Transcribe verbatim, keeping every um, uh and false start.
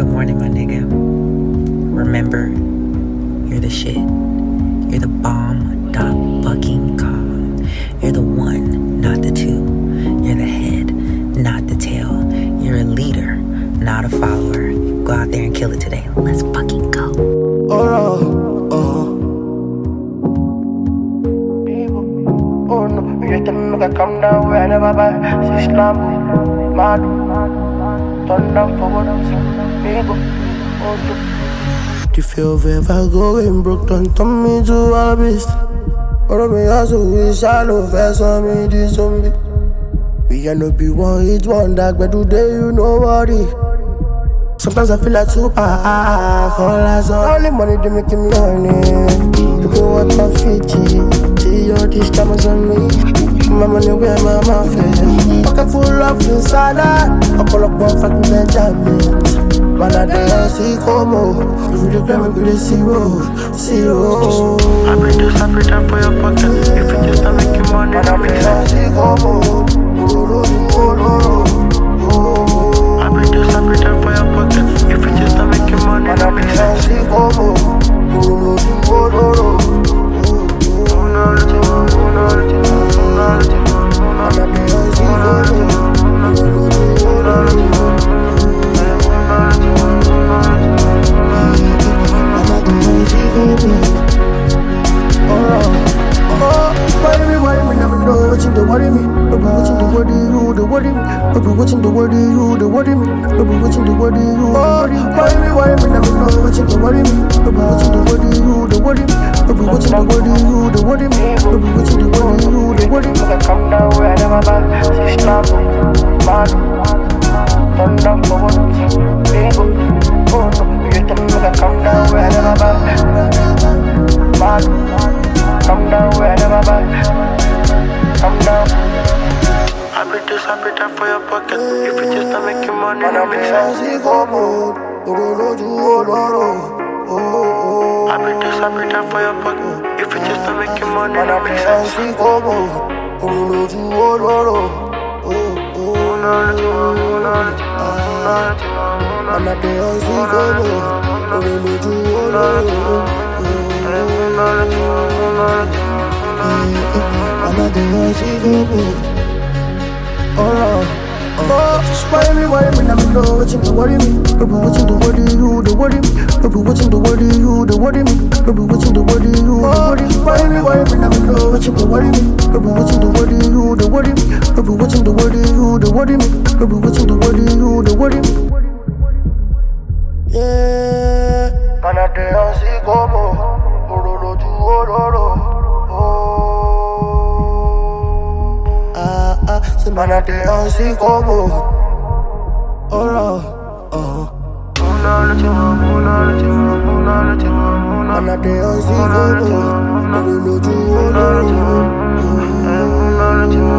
morning, my nigga. Remember, you're the shit. You're the bomb dot fucking com. You're the one, not the two. You're the head, not the tail. You're a leader, not a follower. Go out there and kill it today. Let's fucking go. Oh no, oh. Oh no, you tell me to come down wherever I see Islam, mad, turn down for what I'm saying. Oh no. The feel of if I go in broke, don't turn me to a beast. Or me also wish I know first on me this zombie. We can no be one hit one dark, but today you know what it. Sometimes I feel like super high, for last only money to make me money. Look at what my feet see all these diamonds on me. My money where my mouth is. Pocket full of inside that. I call up one fucking Benjamin. Man, I dare see como. If you look at me, be zero, zero. I bring you separate up for your pocket. If you just don't make your money, man, I dare see como. I bring you separate up for your pocket. If you just don't make your money, man, I dare see como. Watching the world you, the world me. Never watching the world you, the world me. Never watching the world you, the world me. Why me, why me, never know watching the world me. Never watching the world you, the world me. Never watching the world you, the world me. Never watching the world you, the world me. Come down where I never been. Islam, mad, turn down for what I'm saying. Oh no, you tell me to come down where I never been. Mad, come down where I never been. Come down. I bring you separate up for your pocket. If you just don't make your money, Man, I'm in como. I bring you separate up for your pocket. If you just don't make your money, Man, I'm in como. Man, I dare see como. Oh no. Oh, why me, why me, never know watching the worry me. Never watching the worry you, the worry me. Never watching the worry you, the worry me. Never watching the worry you, the worry me. Why me, why me, never know watching the worry me. Never watching the worry you, the worry me. Never watching the worry you, the worry me. Never watching the worry you, the worry me. Yeah, man, I dare see como. Oh no, no, oh no, no. Man, I dare see como. Oh no, oh. Man, I dare see como. Oh no, no, oh no, no.